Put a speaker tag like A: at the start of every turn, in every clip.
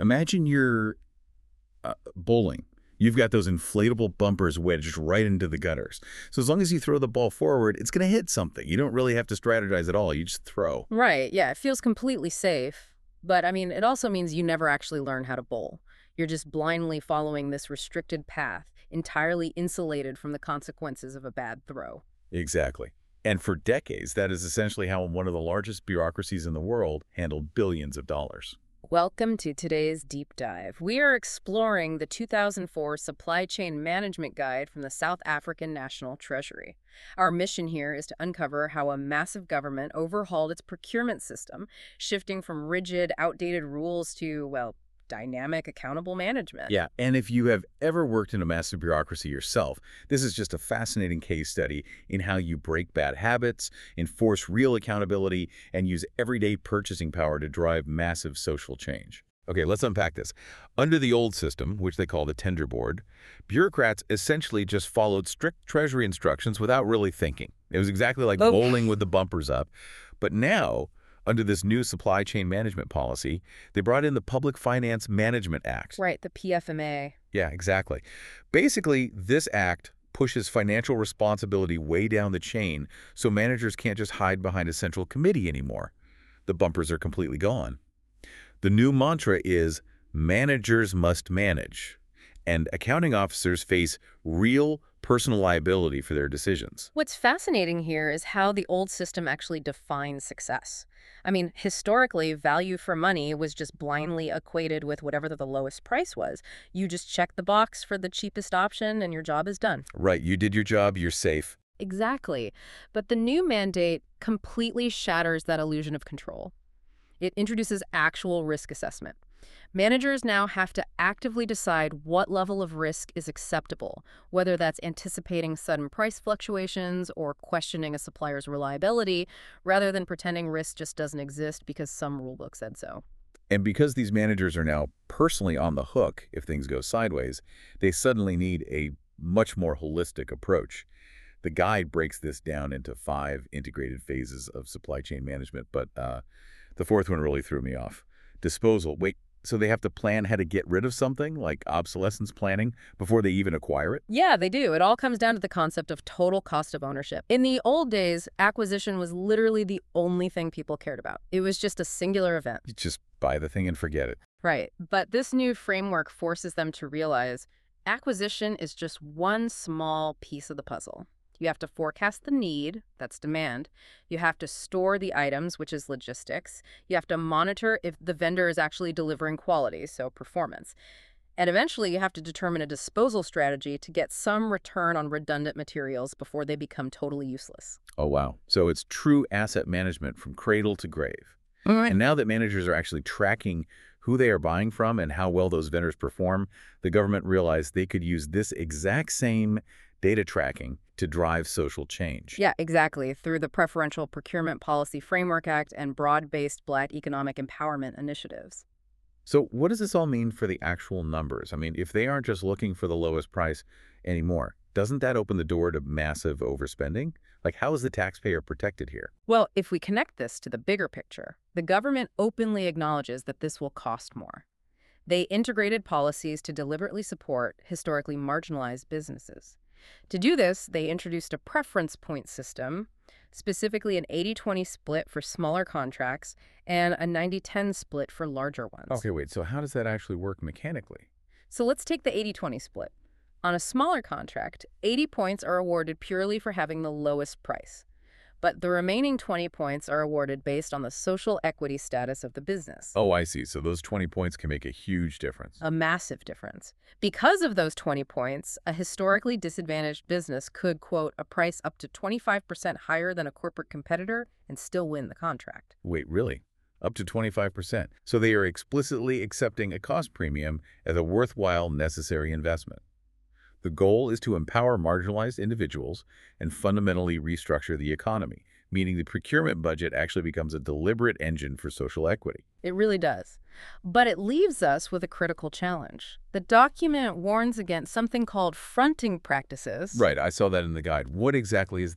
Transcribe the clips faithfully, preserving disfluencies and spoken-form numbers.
A: Imagine you're uh, bowling. You've got those inflatable bumpers wedged right into the gutters. So as long as you throw the ball forward, it's going to hit something. You don't really have to strategize at all. You just throw.
B: Right, yeah, it feels completely safe. But, I mean, it also means you never actually learn how to bowl. You're just blindly following this restricted path, entirely insulated from the consequences of a bad throw.
A: Exactly. And for decades, that is essentially how one of the largest bureaucracies in the world handled billions of dollars.
B: Welcome to today's deep dive. We are exploring the two thousand four Supply Chain Management Guide from the South African National Treasury. Our mission here is to uncover how a massive government overhauled its procurement system, shifting from rigid, outdated rules to, well, dynamic, accountable management.
A: Yeah, and if you have ever worked in a massive bureaucracy yourself, this is just a fascinating case study in how you break bad habits, enforce real accountability, and use everyday purchasing power to drive massive social change. Okay, let's unpack this. Under the old system, which they call the tender board, bureaucrats essentially just followed strict treasury instructions without really thinking. It was exactly like
B: Oh.
A: bowling with the bumpers up. But now, under this new supply chain management policy, they brought in the Public Finance Management Act.
B: Right, the P F M A.
A: Yeah, exactly. Basically, this act pushes financial responsibility way down the chain so managers can't just hide behind a central committee anymore. The bumpers are completely gone. The new mantra is managers must manage, and accounting officers face real personal liability for their decisions.
B: What's fascinating here is how the old system actually defines success. I mean, historically, value for money was just blindly equated with whatever the lowest price was. You just check the box for the cheapest option and your job is done.
A: Right, you did your job, you're safe.
B: Exactly. But the new mandate completely shatters that illusion of control. It introduces actual risk assessment. Managers now have to actively decide what level of risk is acceptable, whether that's anticipating sudden price fluctuations or questioning a supplier's reliability, rather than pretending risk just doesn't exist because some rulebook said so.
A: And because these managers are now personally on the hook if things go sideways, they suddenly need a much more holistic approach. The guide breaks this down into five integrated phases of supply chain management, but uh, the fourth one really threw me off. Disposal. Wait, so they have to plan how to get rid of something, like obsolescence planning, before they even acquire it?
B: Yeah, they do. It all comes down to the concept of total cost of ownership. In the old days, acquisition was literally the only thing people cared about. It was just a singular event.
A: You just buy the thing and forget it.
B: Right. But this new framework forces them to realize acquisition is just one small piece of the puzzle. You have to forecast the need, that's demand. You have to store the items, which is logistics. You have to monitor if the vendor is actually delivering quality, so performance. And eventually, you have to determine a disposal strategy to get some return on redundant materials before they become totally useless.
A: Oh, wow. So it's true asset management from cradle to grave.
B: All right.
A: And now that managers are actually tracking who they are buying from and how well those vendors perform, the government realized they could use this exact same data tracking to drive social change.
B: Yeah, exactly, through the Preferential Procurement Policy Framework Act and broad-based Black economic empowerment initiatives.
A: So what does this all mean for the actual numbers? I mean, if they aren't just looking for the lowest price anymore, doesn't that open the door to massive overspending? Like, how is the taxpayer protected here?
B: Well, if we connect this to the bigger picture, the government openly acknowledges that this will cost more. They integrated policies to deliberately support historically marginalized businesses. To do this, they introduced a preference point system, specifically an eighty twenty split for smaller contracts and a ninety ten split for larger ones.
A: Okay, wait, so how does that actually work mechanically?
B: So let's take the eighty twenty split. On a smaller contract, eighty points are awarded purely for having the lowest price. But the remaining twenty points are awarded based on the social equity status of the business.
A: Oh, I see. So those twenty points can make a huge difference.
B: A massive difference. Because of those twenty points, a historically disadvantaged business could quote a price up to twenty-five percent higher than a corporate competitor and still win the contract.
A: Wait, really? Up to twenty-five percent. So they are explicitly accepting a cost premium as a worthwhile, necessary investment. The goal is to empower marginalized individuals and fundamentally restructure the economy, meaning the procurement budget actually becomes a deliberate engine for social equity.
B: It really does. But it leaves us with a critical challenge. The document warns against something called fronting practices.
A: Right, I saw that in the guide. What exactly is that?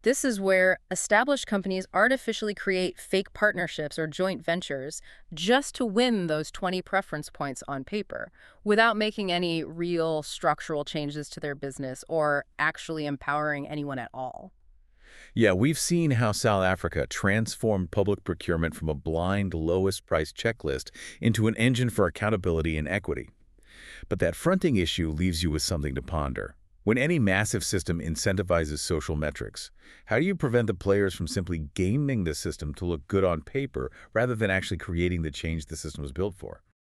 B: This is where established companies artificially create fake partnerships or joint ventures just to win those twenty preference points on paper, without making any real structural changes to their business or actually empowering anyone at all.
A: Yeah, we've seen how South Africa transformed public procurement from a blind lowest price checklist into an engine for accountability and equity. But that fronting issue leaves you with something to ponder. When any massive system incentivizes social metrics, how do you prevent the players from simply gaming the system to look good on paper rather than actually creating the change the system was built for?